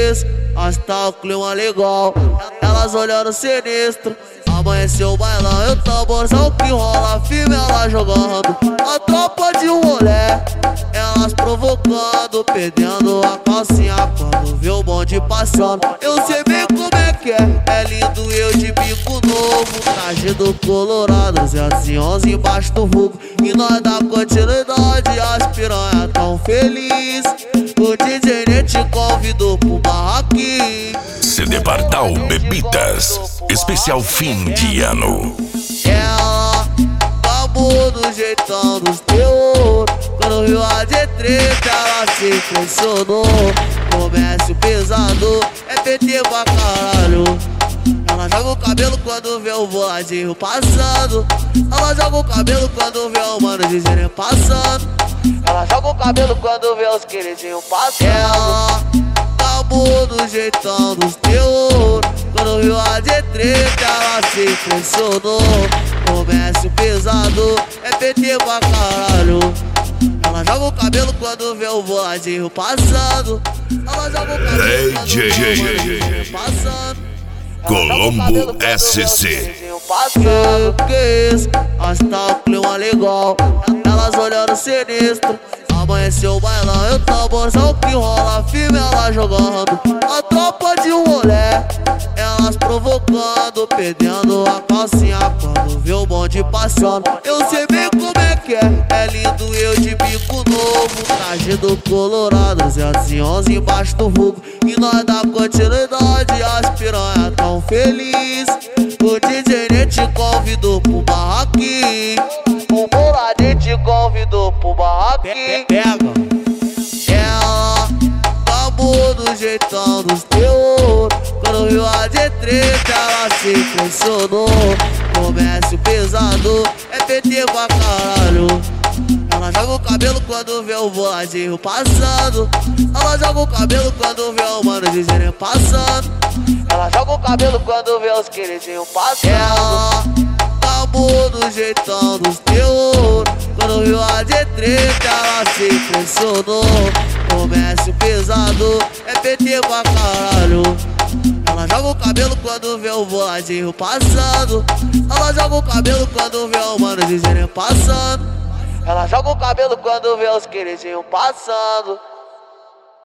isso, hasta o clima legal. Elas olhando sinistro, amanheceu o bailão e o tamborzão que rola, firme ela jogando. A tropa de um rolé, elas provocando, perdendo a calcinha quando vê o bonde passando. Eu sei bem como é que é lindo eu de bico novo, traje do Colorado, 211 embaixo do vulgo. E nós dá continuidade, as piranha tão feliz. O DJ nem te convidou pro barraquinho. CD Pardal Bebidas, especial fim de ano. Ela acabou do jeitão dos teus. Quando viu a de treta, ela se impressionou. Comércio pesado, é PT pra caralho. Ela joga o cabelo quando vê o boladinho passando. Ela joga o cabelo quando vê o mano dizendo passando. Ela joga o cabelo quando vê os queridinhos passando. Ela acabou do jeitão dos teus. Quando viu a de treta, ela se impressionou. Comércio pesado, é PT pra caralho. Ela joga o cabelo quando vê o boladinho passando. Ela joga o cabelo quando vê o boladinho passando. Colombo SC. Que isso, hasta o clima legal. Elas olhando sinistro, amanheceu o bailão e o tamborzão que rola, firme ela jogando. A tropa de um rolé, elas provocando, perdendo a calcinha quando vê o bonde passando. Eu sei bem como é que é lindo eu de bico novo, traje do Colorado, 211 embaixo do vulgo. E nós dá continuidade, as piranha tão feliz. O DJ nem te convidou pro barraquinho. O Moradinho te convidou pro barraquinho. Pega. Ela acabou do jeitão dos teus. Quando viu a de treta, ela se impressionou. Comércio pesado, é PT pra caralho. Ela joga o cabelo quando vê o boladinho passando. Ela joga o cabelo quando vê o mano dizendo passando. Ela joga o cabelo quando vê os queridinhos passando. Ela acabou do jeitão dos teus. Quando viu a de treta, ela se impressionou. Comércio pesado, é PT pra caralho. Ela joga o cabelo quando vê o boladinho passando. Ela joga o cabelo quando vê o mano dizendo passando. Ela joga o cabelo quando vê os queridinhos passando.